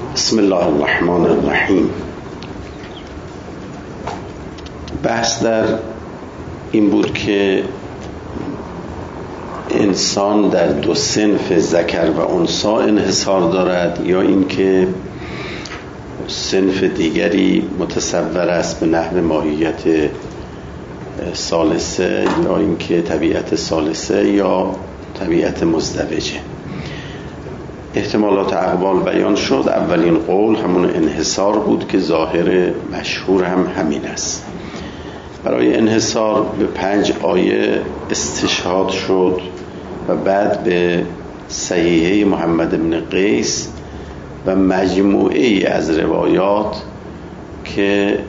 بسم الله الرحمن الرحیم. بحث در این بود که انسان در دو صنف ذکر و انثی انحصار دارد، یا اینکه صنف دیگری متصور است به نحو ماهیت ثالثه، یا اینکه طبیعت ثالثه یا طبیعت مزدوجه. احتمالات اقوال بیان شد. اولین قول همون انحصار بود که ظاهر مشهور هم همین است. برای انحصار به 5 آیه استشهاد شد و بعد به صحیحه محمد بن قیس و مجموعه ای از روایات که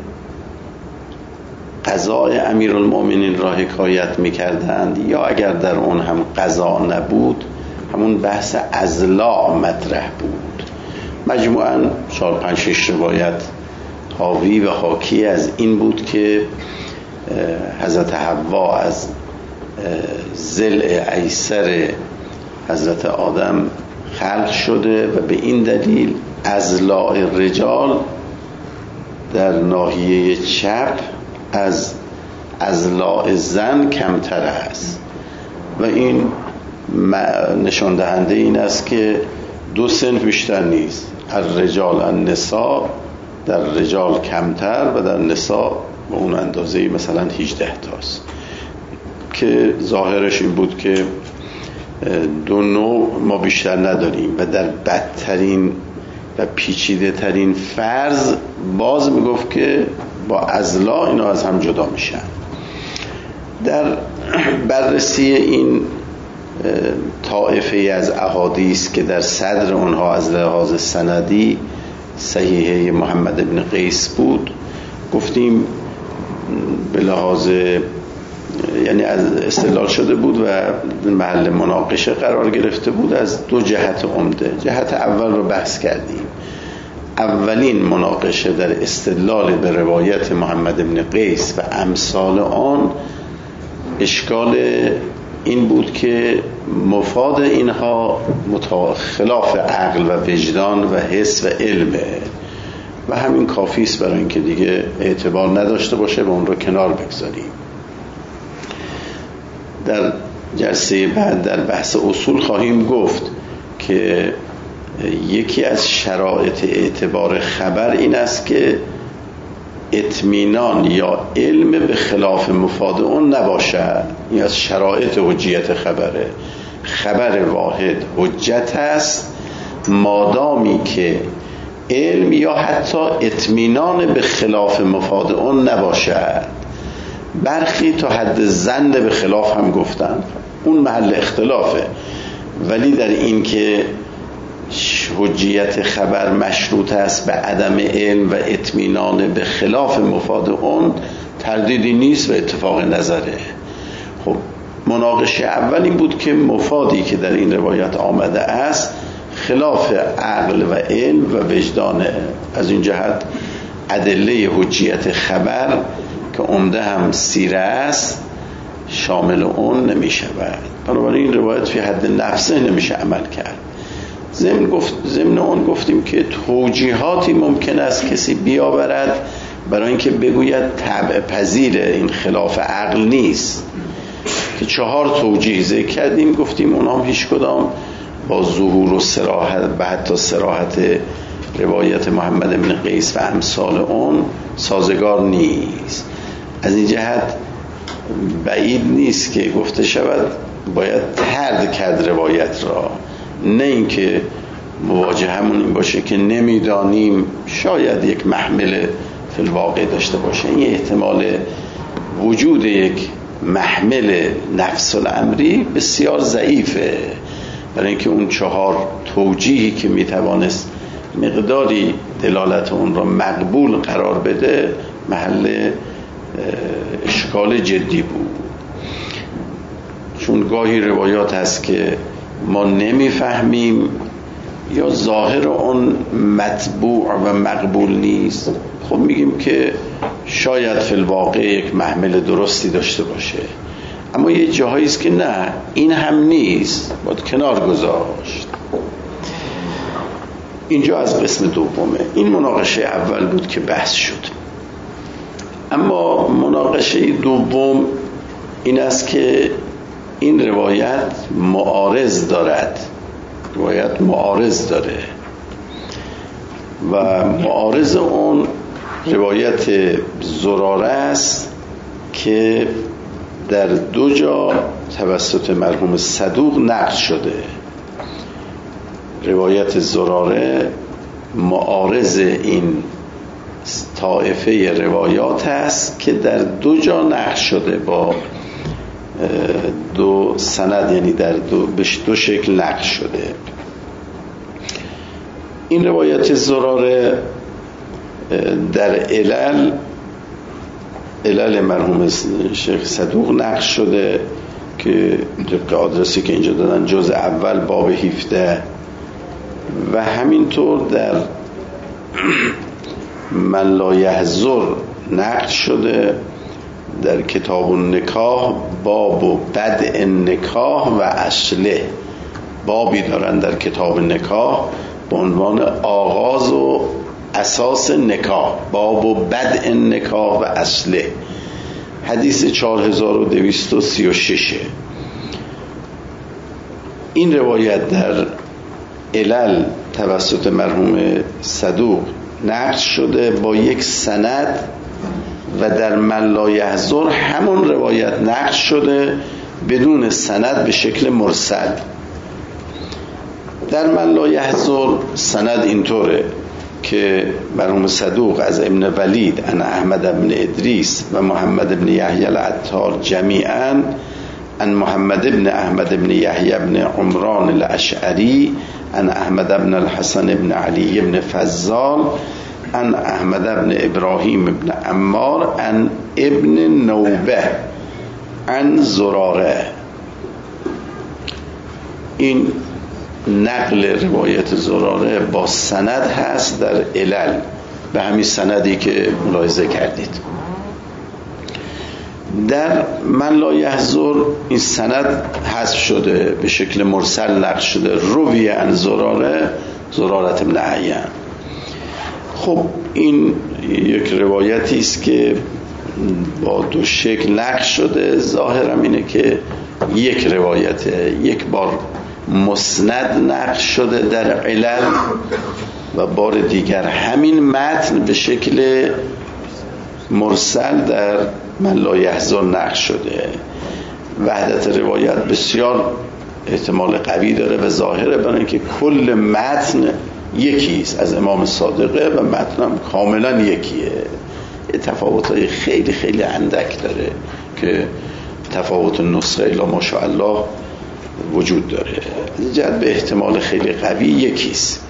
قضاء امیرالمؤمنین را حکایت می‌کردند، یا اگر در اون هم قضا نبود همون بحث ازلاع مطرح بود. مجموعاً 4-5-6 روایت حاوی و حاکی از این بود که حضرت حوا از ضلع ایسر حضرت آدم خلق شده و به این دلیل ازلاع رجال در ناحیه چپ از ازلاع زن کمتر است و این نشان دهنده این است که دو صنف بیشتر نیست. الرجال النساء، در رجال کمتر و در نساء به اون اندازه مثلا 18 تاست، که ظاهرش این بود که دو نوع ما بیشتر نداریم و در بدترین و پیچیده ترین فرض باز میگفت که با ازلا اینا از هم جدا میشن. در بررسی این طائفه از احادیث که در صدر اونها از لحاظ سندی صحیحه محمد بن قیس بود، گفتیم به لحاظ یعنی از استدلال شده بود و محل مناقشه قرار گرفته بود از 2 جهت عمده. جهت اول رو بحث کردیم. اولین مناقشه در استدلال به روایت محمد بن قیس و امثال آن اشکال این بود که مفاد اینها خلاف عقل و وجدان و حس و علمه و همین کافی است برای اینکه دیگه اعتبار نداشته باشه و اون رو کنار بگذاریم. در جلسه بعد در بحث اصول خواهیم گفت که یکی از شرایط اعتبار خبر این است که اطمینان یا علم به خلاف مفاد اون نباشد. این از شرایط حجیت خبره. خبر واحد حجت است مادامی که علم یا حتی اطمینان به خلاف مفاد اون نباشد. برخی تا حد ظن به خلاف هم گفتن، اون محل اختلافه، ولی در این که حجیت خبر مشروط است به عدم علم و اطمینان به خلاف مفاد اون تردیدی نیست و اتفاق نظره. خب مناقشه اول این بود که مفادی که در این روایت آمده است خلاف عقل و علم و وجدانه. از این جهت ادله حجیت خبر که عمده هم سیره است شامل اون نمی شود. بنابراین این روایت فی حد نفسه نمیشه عمل کرد. ضمن اون گفتیم که توجیهاتی ممکن است کسی بیاورد برای اینکه بگوید طبع پذیر این خلاف عقل نیست، که 4 توجیه ذکر کردیم. گفتیم اونام هیچ کدام با ظهور و صراحت و حتی صراحت روایت محمد بن قیس و امثال اون سازگار نیست. از این جهت بعید نیست که گفته شود باید طرد کرد روایت را، نه اینکه مواجه همون این باشه که نمیدانیم شاید یک محمل فی الواقع داشته باشه. این احتمال وجود یک محمل نفس الامری بسیار ضعیفه، برای اینکه اون 4 توجیهی که میتوانست مقداری دلالت اون را مقبول قرار بده محل اشکال جدی بود. چون گاهی روایات هست که ما نمیفهمیم یا ظاهر اون مطبوع و مقبول نیست، خب میگیم که شاید فی الواقع یک محمل درستی داشته باشه، اما یه جاهایی است که نه این هم نیست، باید کنار گذاشت. اینجا از قسم دومه. این مناقشه اول بود که بحث شد. اما مناقشه دوم این است که این روایت معارض دارد، روایت معارض داره و معارض اون روایت زراره است که در دو جا توسط مرحوم صدوق نقل شده. روایت زراره معارض این طائفه روایات است که در دو جا نقل شده با دو سند، یعنی در دو شکل نقل شده. این روایت زراره در علل مرحوم شیخ صدوق نقل شده که طبق آدرسی که اینجا دادن جزء اول باب 17 و همینطور در من لا یحضر نقل شده در کتاب النکاح باب و بدء النکاح و اصله. بابی دارن در کتاب نکاح به عنوان آغاز و اساس نکاح، باب و بدء النکاح و اصله. حدیث 4236. این روایت در علل توسط مرحوم صدوق نقل شده با یک سند و در من لا یحضر همون روایت نقل شده بدون سند به شکل مرسل. در من لا یحضر سند اینطوره که مرحوم صدوق از ابن ولید ان احمد ابن ادریس و محمد ابن یحیی العطار جمیعا ان محمد ابن احمد ابن یحیی ابن عمران الاشعری ان احمد ابن الحسن ابن علی ابن فضال ان احمد ابن ابراهیم ابن عمار ان ابن نوبه ان زراره. این نقل روایت زراره با سند هست در علل، به همین سندی که ملاحظه کردید. در من لا یحضر این سند حذف شده، به شکل مرسل نقل شده، روی عن زراره زرارت ابن عیان. خب این یک روایتی است که با دو شکل نقل شده. ظاهرم اینه که یک روایته، یک بار مسند نقل شده در علل و بار دیگر همین متن به شکل مرسل در من لا یحضر نقل شده. وحدت روایت بسیار احتمال قوی داره و ظاهره برای اینکه کل متن یکیست از امام صادقه و متن هم کاملا یکیه. تفاوت‌های خیلی خیلی اندک داره که تفاوت نسخه الا ماشاءالله وجود داره. از جهت به احتمال خیلی قوی یکیست.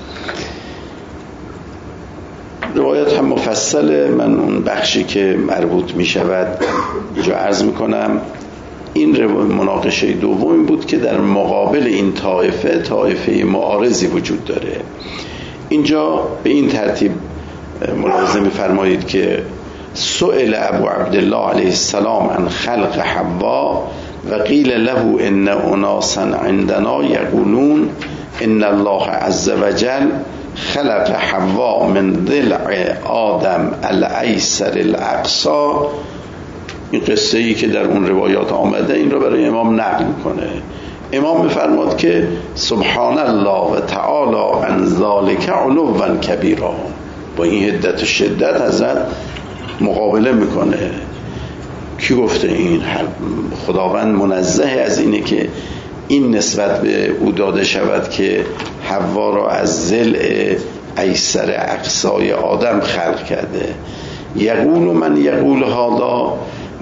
روایت هم مفصله. من اون بخشی که مربوط می شود اینجا عرض می کنم. این مناقشه دوم بود که در مقابل این طایفه معارضی وجود داره. اینجا به این ترتیب ملاحظه می فرمایید که سئل ابو عبدالله علیه السلام عن خلق حوا و قیل له ان اناسا عندنا یقولون ان الله عز وجل خلق حوا من ضلع آدم الایسر الاقصی. این قصه ای که در اون روایات آمده این رو برای امام نقل میکنه. امام میفرماد که سبحان الله و تعالی عن ذلک علوا کبیرا. با این حدت و شدت حضرت مقابله میکنه. کی گفته این؟ خداوند منزه از اینه که این نسبت به او داده شود که حوا را از ضلع ایسر اقصای آدم خلق کرده. یقول من یقول هذا،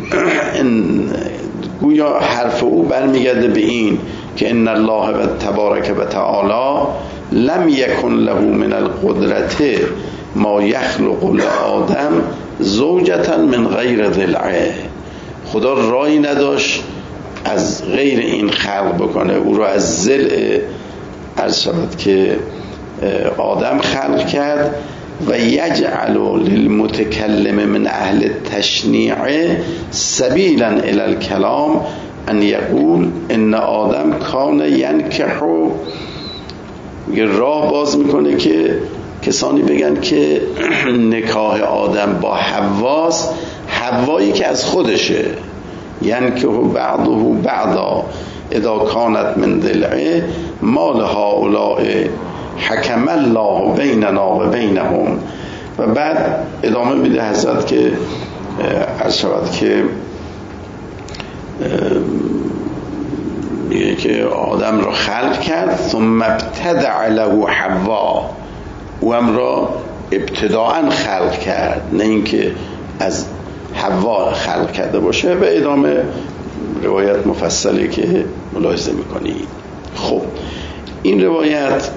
گویا حرف او برمیگرده به این که ان الله و تبارک و تعالی لم یکن له من القدرت ما یخلق لآدم زوجتا من غیر ضلعه. خدا راهی نداشت از غیر این خلق بکنه، او رو از ضلع عرض شود که آدم خلق کرد. و یجعل للمتکلم من اهل تشنیع سبیلا الی الکلام ان یقول ان آدم کان ینکح میگه راه باز میکنه که کسانی بگن که نکاح آدم با حواست، حوایی که از خودشه، یعنی که بعضه بعضا اذا کانت من ضلعه ما لهؤلاء حکم الله بیننا و بینهم. و بعد ادامه میده حضرت که عرض شود که میگه که آدم را خلق کرد ثم ابتدع له حوا، او هم را ابتداعا خلق کرد، نه اینکه از حوا خلق کرده باشه. و ادامه روایت مفصلی که ملاحظه میکنید. خب این روایت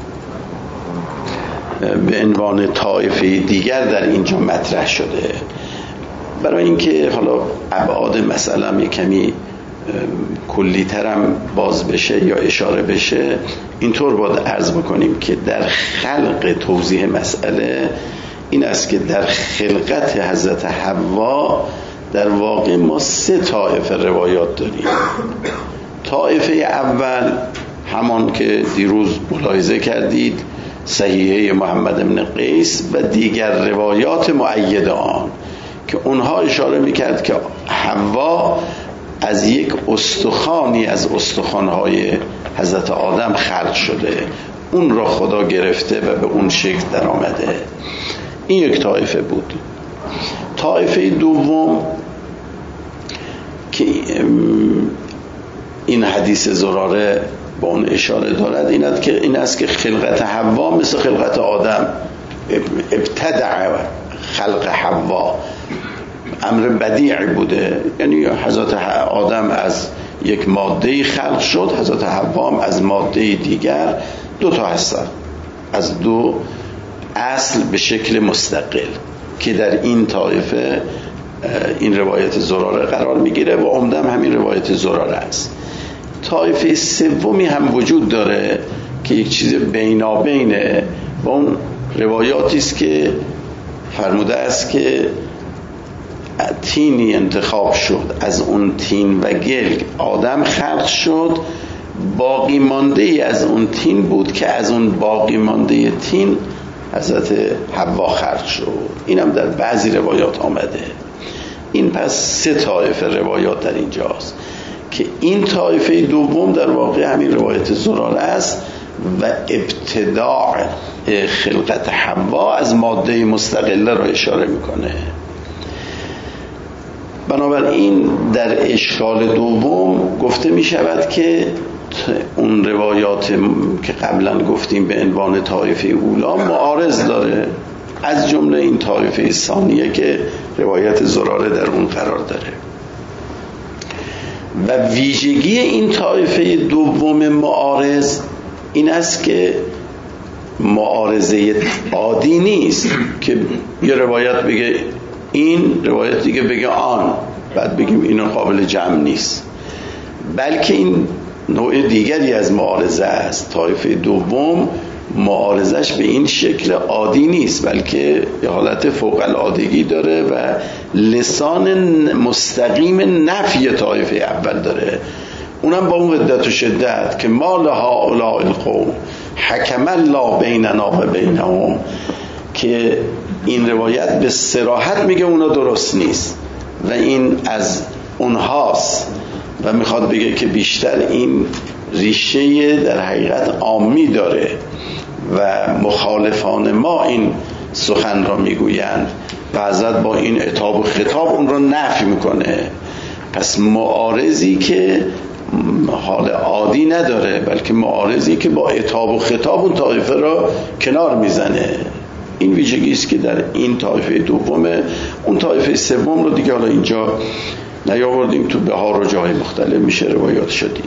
به عنوان طایفه دیگر در اینجا مطرح شده، برای اینکه حالا ابعاد مسئله کمی کلی‌ترم باز بشه یا اشاره بشه. اینطور باید عرض بکنیم که در خلق توضیح مسئله این است که در خلقت حضرت حوا در واقع ما 3 طایفه روایات داریم. طایفه اول همان که دیروز ملاحظه کردید، صحیحه محمد بن قیس و دیگر روایات مؤید آن، که اونها اشاره میکرد که حوا از یک استخوانی از استخوانهای حضرت آدم خلق شده، اون را خدا گرفته و به اون شکل در آمده. این یک طایفه بود. طایفه دوم که این حدیث زراره با اون اشاره دارد این است که خلقت حوا مثل خلقت آدم، ابتدع خلق حوا امر بدیع بوده، یعنی حضرت آدم از یک ماده خلق شد، حضرت حوا هم از ماده دیگر، 2 تا هستن از 2 اصل به شکل مستقل که در این طایفه این روایت زراره قرار میگیره و عمدن همین روایت زراره است. طایفه سومی هم وجود داره که یک چیز بینابینه و اون روایاتی است که فرموده است که تینی انتخاب شد، از اون تین و گل آدم خلق شد، باقی مانده ای از اون تین بود که از اون باقی مانده تین حضرت حوا خلق شد. اینم در بعضی روایات آمده. این پس 3 طایفه روایات در اینجاست که این طایفه دوم در واقع همین روایت زراره است و ابتداع خلقت حوا از ماده مستقله را اشاره میکنه. بنابراین در اشکال دوم گفته می شود که اون روایات که قبلا گفتیم به عنوان طایفه اولا معارض داره، از جمله این طایفه ثانیه که روایت زراره در اون قرار داره. و ویژگی این طایفه دوم معارض این است که معارضه عادی نیست که یه روایت بگه این، روایت دیگه بگه آن، بعد بگیم اینو قابل جمع نیست، بلکه این نوع دیگری از معارضه است. طایفه دوم معارضش به این شکل عادی نیست، بلکه یه حالت فوق العادگی داره و لسان مستقیم نفی طایفه اول داره، اونم با اون وحدت و شدت که ما لهؤلاء القوم حکم الله بیننا و بینهم، که این روایت به صراحت میگه اونا درست نیست و این از اونهاست و میخواد بگه که بیشتر این ریشه در حقیقت عامی داره و مخالفان ما این سخن را میگویند و حضرت با این عتاب و خطاب اون را نفی میکنه. پس معارضی که حال عادی نداره، بلکه معارضی که با عتاب و خطاب اون طایفه را کنار میزنه. این ویژگی است که در این طایفه دومه. اون طایفه سوم رو دیگه حالا اینجا نیاوردیم، تو بهار و جای مختلف میشه روایات شدید.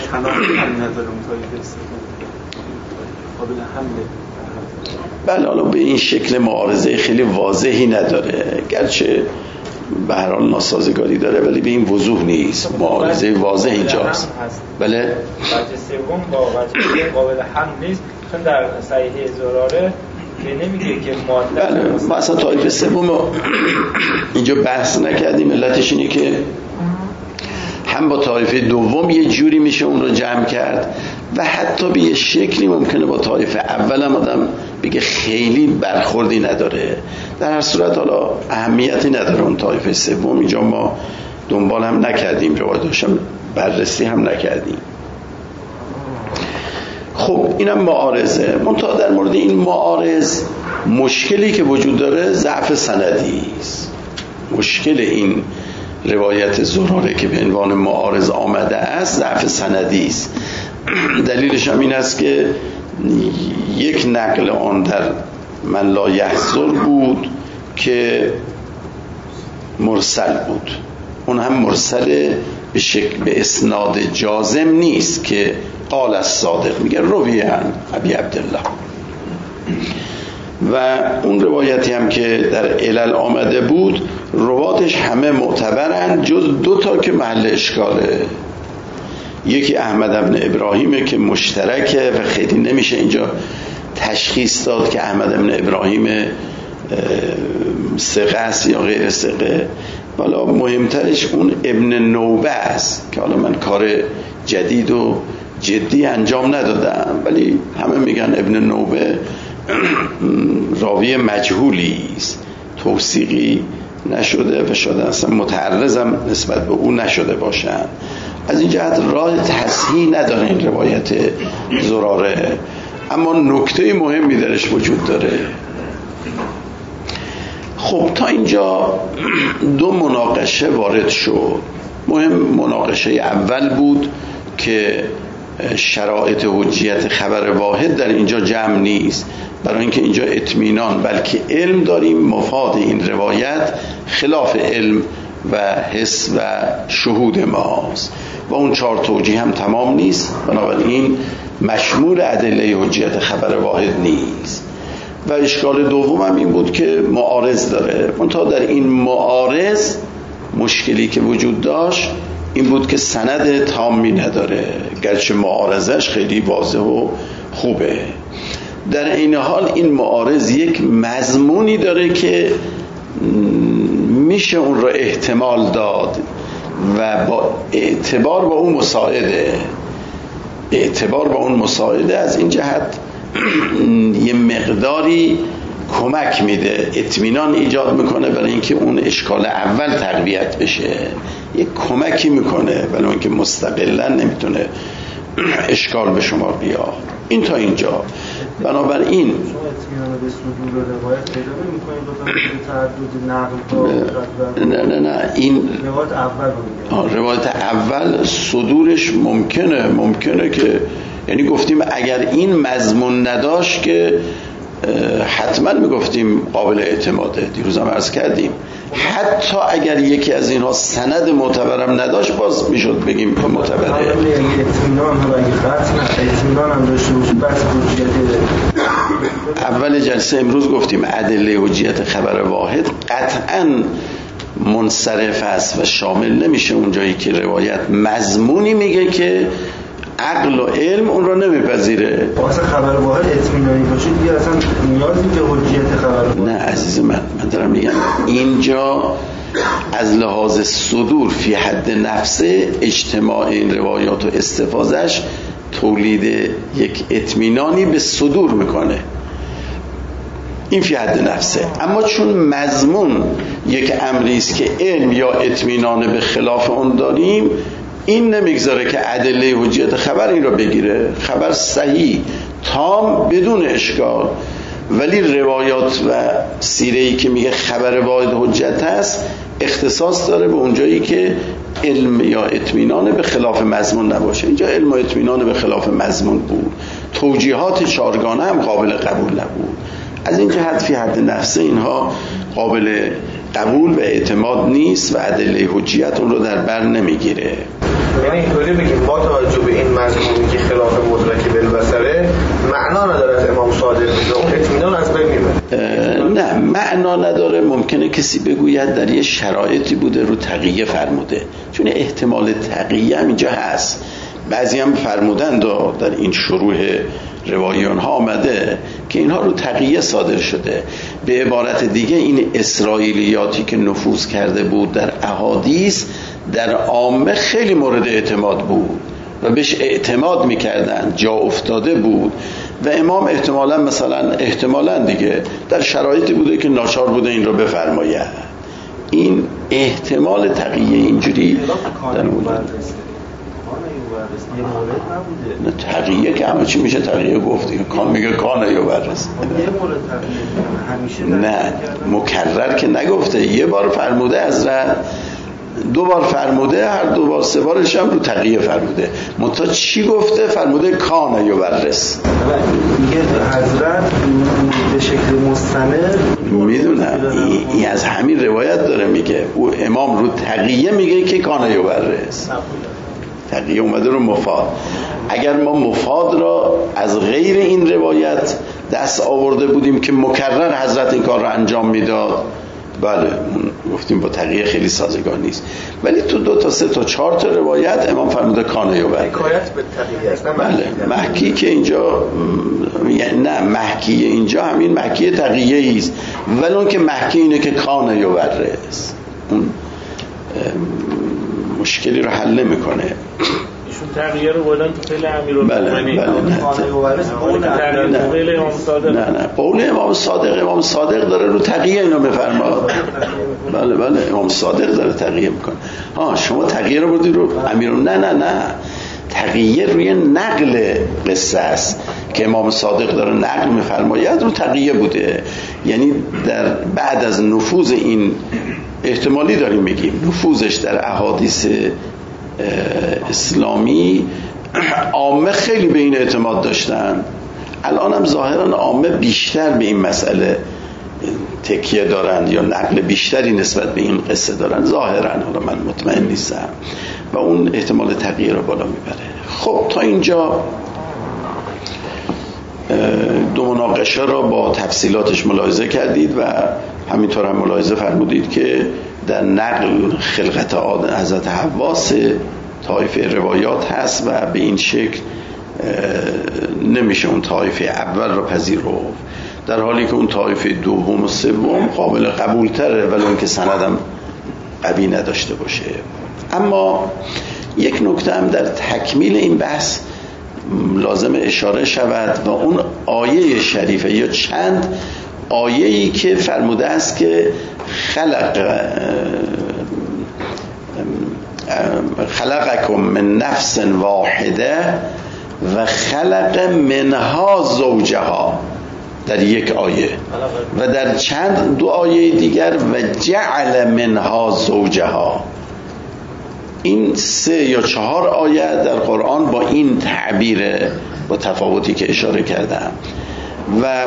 بله، حالا به این شکل معارضه خیلی واضحی نداره، گرچه به هر حال ناسازگاری داره ولی به این وضوح نیست، معارضه واضح اینجاست. بله، وجه سوم با وجه قابل حمل نیست، چون در صحیحه زراره که نمیگه که ماده. بله، ما اصلا طایفه سوم اینجا بحث نکردیم. علتش اینه که هم با طایفه دوم یه جوری میشه اون رو جمع کرد و حتی به یه شکلی ممکنه با طایفه اول هم آدم بگه خیلی برخوردی نداره. در هر صورت حالا اهمیتی نداره اون طایفه سوم، اینجا ما دنبال هم نکردیم، روایتش هم بررسی هم نکردیم. خب اینم معارضه. منتها در مورد این معارض مشکلی که وجود داره ضعف سندی است. مشکل این روایت زراره که به عنوان معارض آمده است ضعف سندی است. دلیلش هم این است که یک نقل آن در من لا یحضر بود که مرسل بود، اون هم مرسل به اسناد جازم نیست که قال الصادق، میگه روی عن ابی عبدالله. و اون روایتی هم که در علل آمده بود رواتش همه معتبرن جز 2 که محل اشکاله. یکی احمد ابن ابراهیمه که مشترکه و خیلی نمیشه اینجا تشخیص داد که احمد ابن ابراهیم ثقه است یا غیر ثقه. حالا مهمترش اون ابن نوبه است که حالا من کار جدید و جدی انجام ندادم، ولی همه میگن ابن نوبه راوی مجهولی است، توثیقی نشده و شاید اصلا متعرضم نسبت به اون نشده باشن. از این جهت راه تصحیح نداره این روایت زراره، اما نکته مهمی درش وجود داره. خب تا اینجا 2 مناقشه وارد شد. مناقشه اول بود که شرایط حجیت خبر واحد در اینجا جمع نیست، برای اینکه اینجا اطمینان بلکه علم داریم. مفاد این روایت خلاف علم و حس و شهود ماست و اون 4 توجیه هم تمام نیست، بنابراین مشمول ادله حجیت خبر واحد نیست. و اشکال دوم هم این بود که معارض داره. منتها در این معارض مشکلی که وجود داشت این بود که سند تامی نداره، گرچه معارضش خیلی واضح و خوبه. در این حال این معارض یک مضمونی داره که میشه اون رو احتمال داد و با اعتبار با اون مساعده از این جهت یه مقداری کمک میده، اطمینان ایجاد میکنه برای اینکه اون اشکال اول تقویت بشه، یه کمکی میکنه ولی اون که مستقلا نمیتونه اشکال به شما بیاد. این تا اینجا. بنابراین اطمینان به صدور روایت پیدا نمی‌کنید با تعدد نقل نه این روایت اول صدورش ممکنه که یعنی گفتیم اگر این مضمون نداشت که حتما میگفتیم قابل اعتماده. دیروز هم عرض کردیم حتی اگر یکی از اینها سند معتبرم نداشت باز میشد بگیم معتبره. اول جلسه امروز گفتیم ادله حجیت خبر واحد قطعا منصرف است و شامل نمیشه اون جایی که روایت مضمونی میگه که عقل و علم اون رو نمیپذیره. واسه خبر واحد اطمینانی باشه دیگه اصلا نیازی به حجیت خبر. نه عزیز من دارم میگم اینجا از لحاظ صدور فی حد نفسه اجتماع این روایات و استفاضهش تولید یک اطمینانی به صدور میکنه، این فی حد نفسه. اما چون مضمون یک امری است که علم یا اطمینان به خلاف اون داریم، این نمیگذاره که ادله حجیت خبر این رو بگیره. خبر صحیح تام بدون اشکال، ولی روایات و سیره‌ای که میگه خبر واحد حجت هست اختصاص داره به اونجایی که علم یا اطمینان به خلاف مضمون نباشه. اینجا علم و اطمینان به خلاف مضمون بود، توجیهات 4گانه هم قابل قبول نبود. از این جهت فی حد نفسه اینها قابل قبول و اعتماد نیست و ادله حجیت اون رو در بر نمیگیره. یعنی اینطوری بگیم با توجه به این مضمونی که خلاف مدرک بالبصره معنا نداره از امام صادق میگه اون اطمینان از بین میبره. نه معنا نداره. ممکنه کسی بگوید در یه شرایطی بوده رو تقیه فرموده، چون احتمال تقیه هم اینجا هست. بعضی هم فرمودن در این شروح روایان ها آمده که اینها رو تقیه صادر شده. به عبارت دیگه این اسرائیلیاتی که نفوذ کرده بود در احادیث در عامه خیلی مورد اعتماد بود، و بهش اعتماد میکردن، جا افتاده بود و امام احتمالاً دیگه در شرایطی بوده که ناچار بوده این رو بفرماید. این احتمال تقیه اینجوری در مورد نه تقیه که همه چی میشه تقیه گفتی، کان میگه کانه یا بررس نه مکرر که نگفته، یه بار فرموده حضرت، 2 بار فرموده، هر 2 بار 3 بارش هم رو تقیه فرموده. منتها چی گفته؟ فرموده کانه یا بررس. میگه حضرت به شکل مستمر میدونم این از همین روایت داره میگه، او امام رو تقیه میگه که کانه یا بررس، تقیه اومده رو مفاد. اگر ما مفاد را از غیر این روایت دست آورده بودیم که مکرر حضرت این کار رو انجام میداد، بله گفتیم با تقیه خیلی سازگار نیست. ولی تو 2 تا 3 تا 4 تا روایت امام فرموده کانه یا بررس. حکایت به تقیه است. بله محکی که اینجا نه محکی اینجا همین محکی تقیه است، ولی اون که محکی اینه که کانه یا بررس، اون مشکلی رو حل نمیکنه. ایشون تغییر رو بردن تو فعل امیرالمومنین. نه قول امام صادق داره رو تقیه اینو بفرما. بله امام صادق داره تقیه میکنه. شما تقیه رو بردی رو امیرالمومنین. نه تقیه روی نقل قصه است که امام صادق داره نقل میفرماید، رو تقیه بوده. یعنی در بعد از نفوذ این احتمالی داریم میگیم نفوذش در احادیث اسلامی، عامه خیلی به این اعتماد داشتن. الان هم ظاهرا عامه بیشتر به این مسئله تکیه دارن یا نقل بیشتری نسبت به این قصه دارن ظاهرا، حالا من مطمئن نیستم، و اون احتمال تغییر رو بالا میبره. خب تا اینجا 2 مناقشه را با تفصیلاتش ملاحظه کردید و همینطور هم ملاحظه فرمودید که در نقل خلقت حضرت حوا 3 طایفه روایات هست و به این شکل نمیشه اون طایفه اول را پذیرفت، در حالی که اون طایفه دوم و سوم قابل قبول تره ولی اون که سندم قوی نداشته باشه. اما یک نکته هم در تکمیل این بحث لازم اشاره شود و اون آیه شریفه یا چند آیه‌ای که فرموده است که خلقکم من نفس واحده و خلق منها زوجها در یک آیه، و در چند 2 آیه دیگر و جعل منها زوجها. این 3 یا 4 آیه در قرآن با این تعبیر با تفاوتی که اشاره کردم. و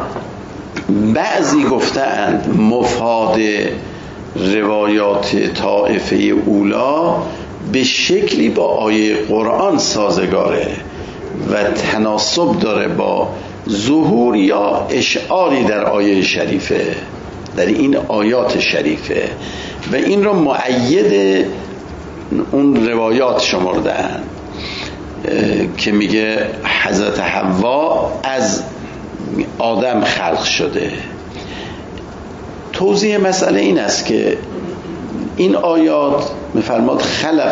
بعضی گفتند مفاد روایات طائفه اولا به شکلی با آیه قرآن سازگاره و تناسب داره با ظهور یا اشعاری در آیه شریفه، در این آیات شریفه، و این رو مؤید اون روایات شمردن که میگه حضرت حوا از آدم خلق شده. توضیح مسئله این است که این آیات میفرماد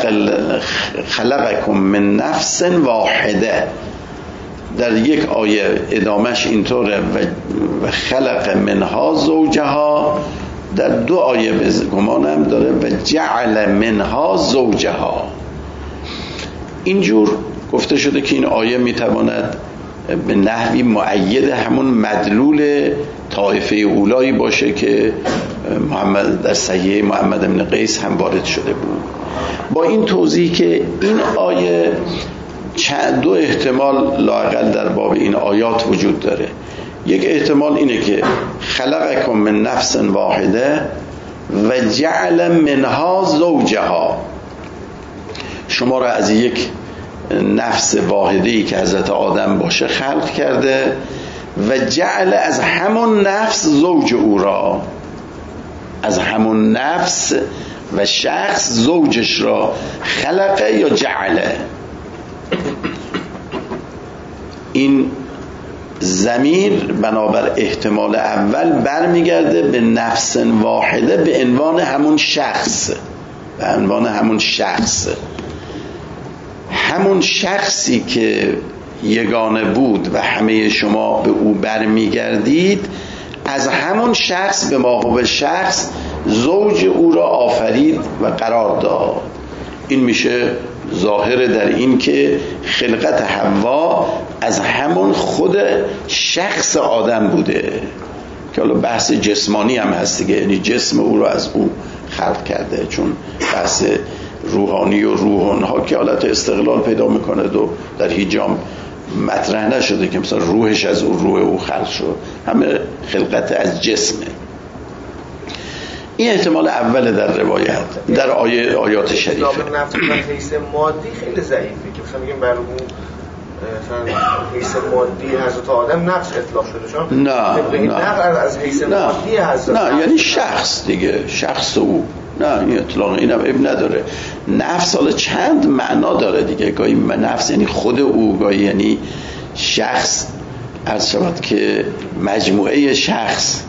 خلقکم من نفس واحده، در یک آیه ادامش اینطوره و خلق منها زوجها، در 2 آیه به گمانم داره و جعل منها زوجها. اینجور گفته شده که این آیه میتواند به نحوی مؤید همون مدلول طائفه اولایی باشه که محمد در صحیح محمد بن قیس هم وارد شده بود. با این توضیح که این آیه 2 احتمال لااقل در باب این آیات وجود داره. یک احتمال اینه که خلقکم من نفس واحده و جعل منها زوجها، شما را از یک نفس واحده‌ای که حضرت آدم باشه خلق کرده و جعل از همون نفس زوج او را، از همون نفس و شخص زوجش را خلقه یا جعله. این ضمیر بنابر احتمال اول برمیگرده به نفس واحده به عنوان همون شخص، به عنوان همون شخص. همون شخصی که یگانه بود و همه شما به او برمیگردید، از همون شخص به ماقابل شخص زوج او را آفرید و قرار داد. این میشه ظاهر در این که خلقت حوا از همون خود شخص آدم بوده، که حالا بحث جسمانی هم هست دیگه، یعنی جسم او را از او خلق کرده، چون بحث روحانی و روحانها که حالت استقلال پیدا میکنه و در هیچ جام مطرح نشده که مثلا روحش از او روح او خلق شد، همه خلقت از جسمه. این احتمال اوله در روایت، در آیات شریفه. نفس و حیث مادی خیلی ضعیفه که مثلا میگیم بر اون حیث مادی حضرت آدم نفس اطلاق شده شون. نه از حیث مادی حضرت نه، یعنی شخص دیگه، شخص او. نه این اطلاق اینم اب نداره. نفس حالا چند معنا داره دیگه، گاهی نفس یعنی خود او، گاهی یعنی شخص، عرض شود که مجموعه شخص،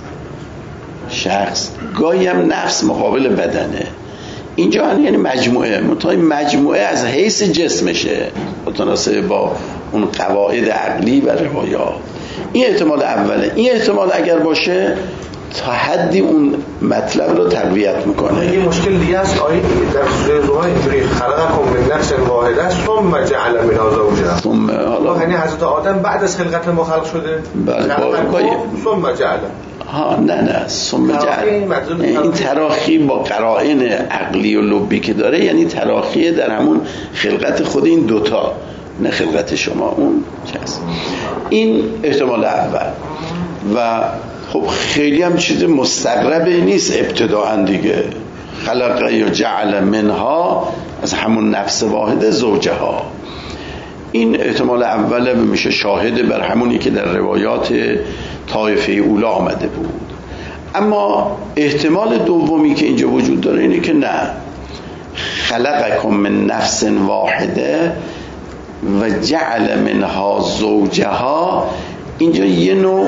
گاهی هم نفس مقابل بدنه. اینجا یعنی مجموعه از حیث جسمشه، متناسب با اون قواعد عقلی و روایات. این احتمال اوله. این احتمال اگر باشه تا حدی اون مطلب رو تقویت میکنه. یه مشکل دیگه است، آیه در سوره روح اینطوری خلقکم من نفس واحده ثم جعل منها زوجها. ثم حالا یعنی حضرت آدم بعد از خلقت ما خلق شده. بله ثم جعل. نه ثم جعل. این تراخی با قرائن عقلی و لبی که داره، یعنی تراخی در همون خلقت خود این دوتا، نه خلقت شما اون چیست. این احتمال اول. و خب خیلی هم چیز مستغربه نیست ابتداءً دیگه. خلق یا جعل منها، از همون نفس واحده، زوجها. این احتمال اول میشه شاهد بر همونی که در روایات طایفه اولا آمده بود. اما احتمال دومی که اینجا وجود داره اینه که نه، خلقکم من نفس واحده و جعل منها زوجها، اینجا یه نوع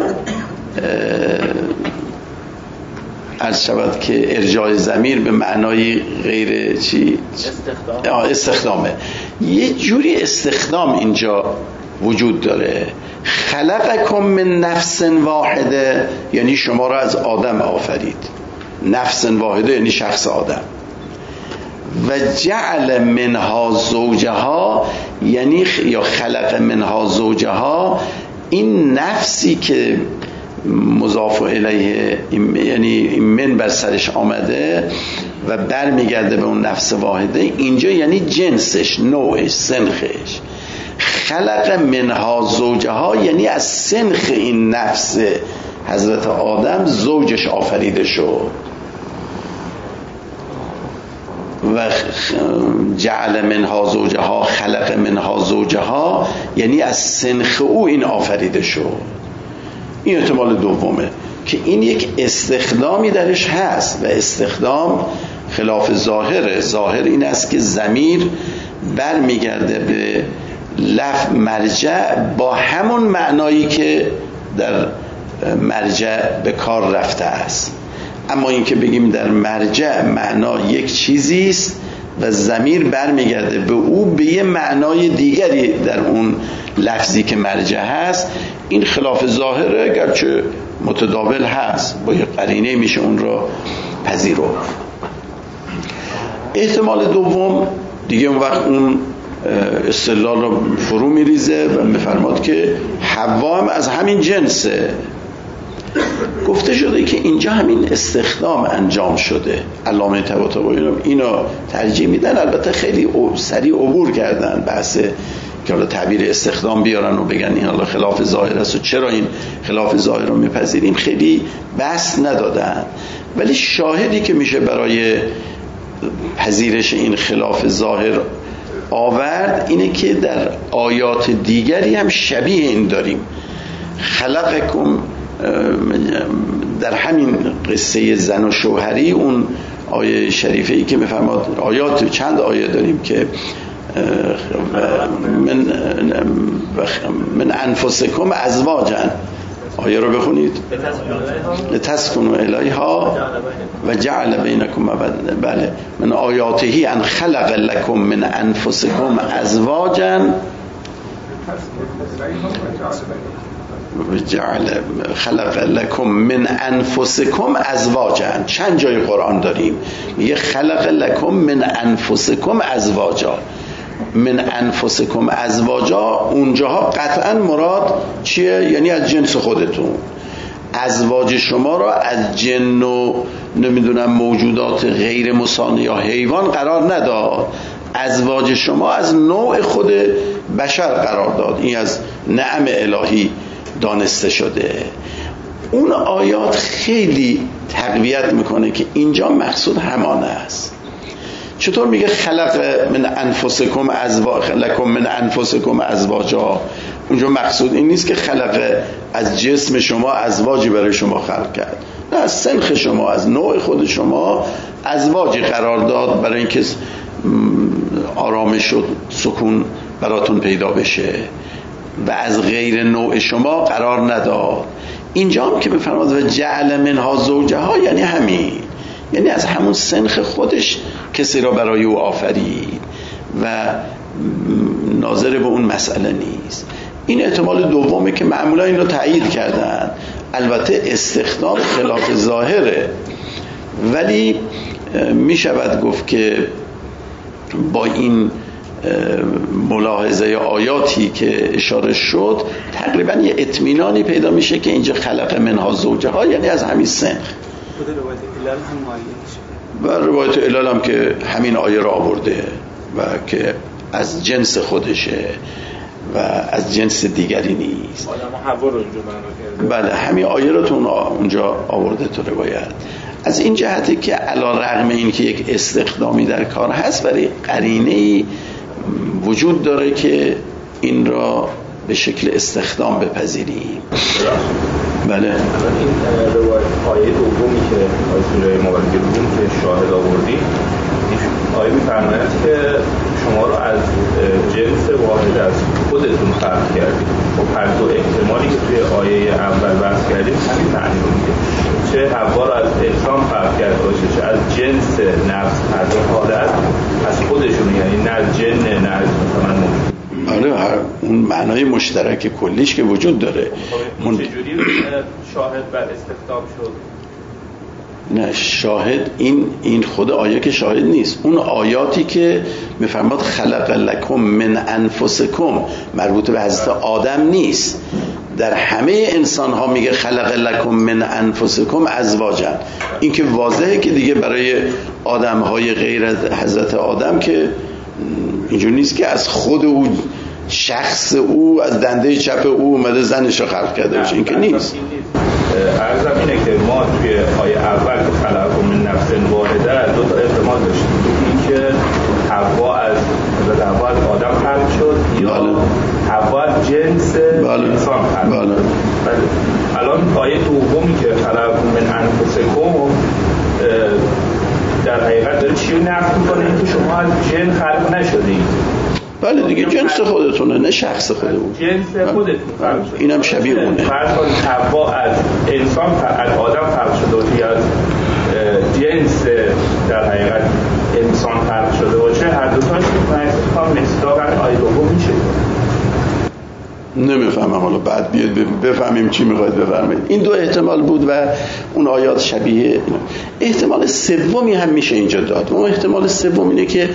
عرض شود که ارجاع ضمیر به معنای غیر چی؟ استخدامه. یه جوری استخدام اینجا وجود داره. خلقکم من نفس واحده یعنی شما را از آدم آفرید، نفس واحده یعنی شخص آدم. و جعل منها زوجها یعنی یا خلق منها زوجها، این نفسی که مضاف الیه یعنی من بر سرش آمده و برمیگرده به اون نفس واحده، اینجا یعنی جنسش، نوعش، سنخش. خلق منها زوجها یعنی از سنخ این نفس حضرت آدم زوجش آفریده شد. و جعل منها زوجها، خلق منها زوجها یعنی از سنخ او این آفریده شد. این احتمال دومه که این یک استخدامی درش هست و استخدام خلاف ظاهره. ظاهر این است که ضمیر برمیگرده به مرجع با همون معنایی که در مرجع به کار رفته است. اما این که بگیم در مرجع معنا یک چیزی است و ضمیر برمیگرده به او به یه معنای دیگری در اون لفظی که مرجع هست، این خلاف ظاهره، گرچه متداول هست، با یه قرینه میشه اون را پذیرفت. احتمال دوم دیگه اون وقت اون استدلال رو فرو میریزه و میفرماد که حوا هم از همین جنسه. گفته شده که اینجا همین استخدام انجام شده. علامه طباطبایی اینو ترجیح میدن، البته خیلی سریع عبور کردن بحث که حالا تعبیر استخدام بیارن و بگن این حالا خلاف ظاهر است و چرا این خلاف ظاهر رو میپذیریم، خیلی بحث ندادن. ولی شاهدی که میشه برای پذیرش این خلاف ظاهر آورد اینه که در آیات دیگری هم شبیه این داریم. خلقکم، در همین قصه زن و شوهری، اون آیه شریفه ای که میفرماد، آیات چند آیه داریم که من انفسکم ازواجا، آیه رو بخونید. لتسکنوا الیها و جعل بینکم بله من آیاته ان خلق لکم من انفسکم ازواجا خلق لکم من انفسکم ازواجا. چند جای قرآن داریم میگه خلق لکم من انفسکم ازواجا. من انفسکم ازواجا اونجاها قطعا مراد چیه؟ یعنی از جنس خودتون. ازواج شما را از جن و نمیدونم موجودات غیر مسان یا حیوان قرار نداد، ازواج شما از نوع خود بشر قرار داد. این از نعم الهی دانسته شده. اون آیات خیلی تقویت میکنه که اینجا مقصود همانه است. چطور میگه خلق من انفسکم لکم من انفسکم ازواجا؟ اونجا مقصود این نیست که خلق از جسم شما ازواجی برای شما خلق کرد، نه، از سنخ شما، از نوع خود شما ازواجی قرار داد برای اینکه آرامش و سکون براتون پیدا بشه و از غیر نوع شما قرار نداد. اینجا هم که بفرماد و جعل منها زوجها یعنی همین، یعنی از همون سنخ خودش کسی را برای او آفرید و ناظر به اون مسئله نیست. این احتمال دومه که معمولا این رو تایید کردن. البته استخدام خلاف ظاهره، ولی می شود گفت که با این ملاحظه آیاتی که اشاره شد تقریبا یه اطمینانی پیدا میشه که اینجا خلق منها زوجها یعنی از همین سنخ. و روایت علال هم که همین آیه را آورده و که از جنس خودشه و از جنس دیگری نیست. بله همین آیه را تو اونجا آورده تو روایت. از این جهته که علی رغم این که یک استخدامی در کار هست ولی قرینه‌ای وجود داره که این را به شکل استخدام بپذیریم. بله این روایت آیه دومی که سوره مبارکه که شاهد آوردیم، آیه می‌فرماید که شما رو از جنس واحد از خودتون خلق کردید. خب هر دو احتمالی که توی آیه اول بحث کردیم همین معنی رو میده. چه حوا رو از انسان خلق کرده باشه، چه از جنس نفس هر دو حالت از خودشون، یعنی نه از جن نه از مثلا موجود. آره اون معنای مشترک کلیش که وجود داره. چجوری شاهد بر استخدام شد؟ نه شاهد این خود آیه که شاهد نیست. اون آیاتی که میفرماد خلق لکم من انفسکم مربوط به حضرت آدم نیست. در همه انسان ها میگه خلق لکم من انفسکم ازواجا. این که واضحه که دیگه برای آدم های غیر از حضرت آدم که اینجور نیست که از خود او شخص او از دنده چپ او اومده زنش رو خلق کرده باشه. این که نیست. عرضم اینه که ما توی آیه اول که خلق من نفس واحده دو تا احتمال داشتیم، این که حوا از آدم خلق شد یا حوا از جنس انسان خلق شد. الان آیه دومی که خلق من انفسکم در حقیقت داره چی رو نفی میکنه؟ این که شما از جن خلق نشدید. بله دیگه جنس خودتونه نه شخص خودمون، جنس خودتون خلق شد. اینم شبیه اونه. فرض کنید حوا از انسان از آدم خلق شده یا از جنس در حقیقت انسان خلق شده باشه، هر دو تاش میتونه مصداق آیه دوم میشه. نمیفهمم، حالا بعد بیاد بفهمیم چی میخواید بفرمایید. این دو احتمال بود و اون آیات شبیه. احتمال سومی هم میشه اینجا داد. اون احتمال سوم اینه که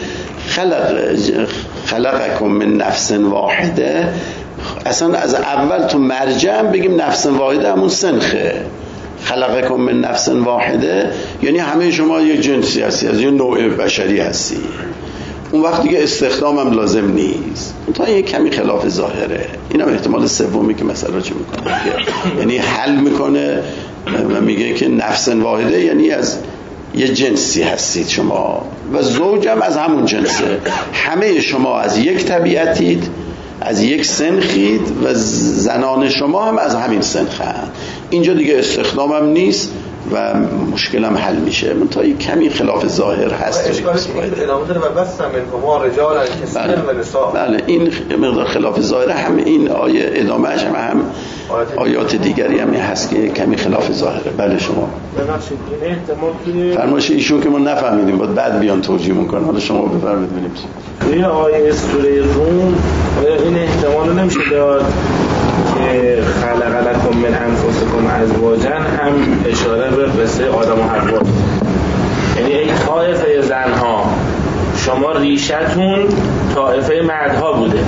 خلقکم من نفس واحده، اصلا از اول تو مرجع بگیم نفس واحده همون سنخه. خلقکم من نفس واحده یعنی همه شما یک جنسی هستی، از یه نوع بشری هستی. اون وقت دیگه استخدام هم لازم نیست. تا یه کمی خلاف ظاهره. این هم احتمال سومی که مثلا چی میکنه، یعنی حل میکنه و میگه که نفس واحده یعنی از یه جنسی هستید شما و زوج هم از همون جنسه. همه شما از یک طبیعتید، از یک سنخید و زنان شما هم از همین سنخن. اینجا دیگه استخدام هم نیست و مشکلم حل میشه. منتها یک کمی خلاف ظاهر هست. اشکالش این ادامه داره و بس من ما رجال کثیر و نساء. بله این مقدار خلاف ظاهر هم این آیه ادامهش هم آیات دیگری هم هست که کمی خلاف ظاهره. بله شما ببخشید این احتمال توی فرمایش ایشون که ما نفهمیدیم باید بعد بیان توجیه میکنن. حالا شما بفرمایید ببینیم توی آیه سوره روم این احتمال نمیشه داد که خلق لکم من انفسکم ازواجا هم اشاره به قصه آدم و حوا، یعنی ای طایفه زنها شما ریشتون طایفه مردها بوده.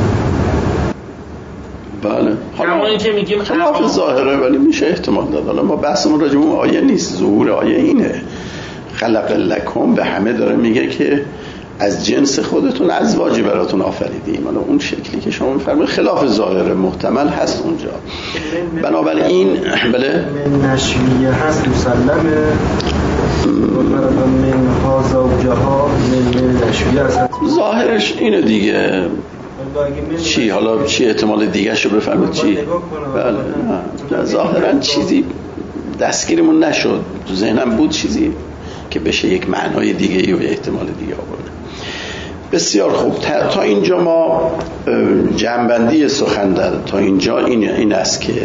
بله همون این که میگیم خلاف ظاهره ولی میشه احتمال داد. حالا ما بحثمون راجع به اون آیه نیست، ظهور آیه اینه خلق لکم به همه داره میگه که از جنس خودتون ازواجی براتون آفریدیم. حالا اون شکلی که شما میفرمایید خلاف ظاهر محتمل هست اونجا. بنابراین بله من نشویه هست مسلمه من هازا و جها من نشویه هست ظاهرش اینه دیگه. چی حالا چی احتمال دیگه شو بفهمید چی؟ بله ظاهرا چیزی دستگیرمون نشد، تو ذهنم بود چیزی که بشه یک معنای دیگه و احتمال دیگه آورد. بسیار خوب تا اینجا ما جنبندی سخن تا اینجا این است که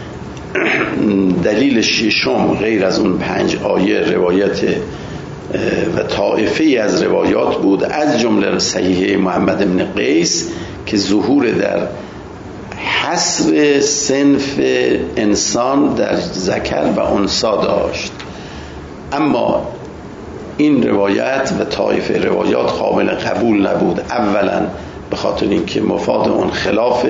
دلیل ششم غیر از اون 5 آیه روایت و طائفه از روایات بود، از جمله صحیح محمد بن قیس که ظهور در حصر صنف انسان در ذکر و انثی داشت. اما این روایت و طایفه روایات قابل قبول نبود، اولا به خاطر اینکه مفاد اون خلاف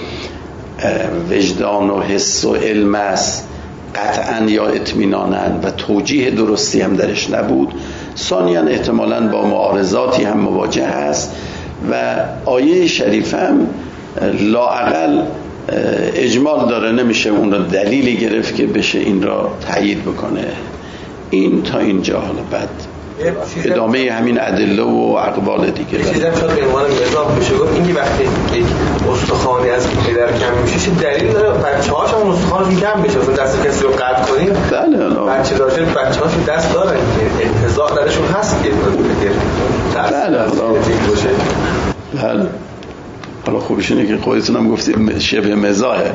وجدان و حس و علم است قطعا یا اطمینانن و توجیه درستی هم درش نبود، ثانیا احتمالاً با معارضاتی هم مواجه است و آیه شریفه هم لااقل اجمال داره، نمیشه اون را دلیلی گرفت که بشه این را تایید بکنه. این تا اینجا. حالا بعد ادامه همین ادله و اقوال دیگه چیزی هم شاید به عنوان مضاف بشه گفت اینکه وقتی یک استخوانی از پدر کم میشه چه دلیل داره بچه‌هاش هم استخوانشون کم بشه؟ مثلا دست کسی رو قطع کنیم بله بچه داشته بچه‌هاشون دست دارن که انتزاع درشون هست که بله بله حالا خوبش اینه که خودتون هم گفتید شبه مزاحه.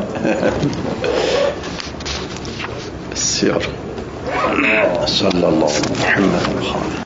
بسیار صلی الله محمد